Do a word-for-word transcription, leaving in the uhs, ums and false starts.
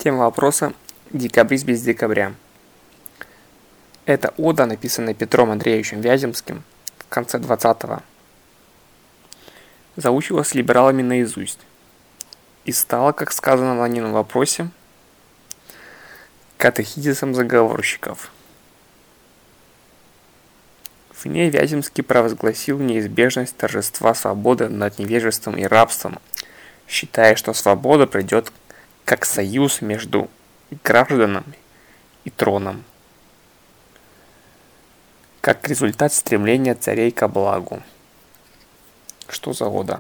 Тема вопроса «Декабрист без декабря». Это ода, написанная Петром Андреевичем Вяземским в конце двадцатого. Заучивалась либералами наизусть и стала, как сказано в анонимном вопросе, катехизисом заговорщиков. В ней Вяземский провозгласил неизбежность торжества свободы над невежеством и рабством, считая, что свобода придет как союз между гражданами и троном, как результат стремления царей ко благу. Что за ода?